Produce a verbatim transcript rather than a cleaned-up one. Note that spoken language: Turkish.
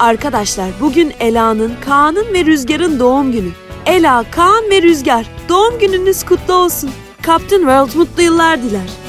Arkadaşlar bugün Ela'nın, Kaan'ın ve Rüzgar'ın doğum günü. Ela, Kaan ve Rüzgar, doğum gününüz kutlu olsun. Captain World mutlu yıllar diler.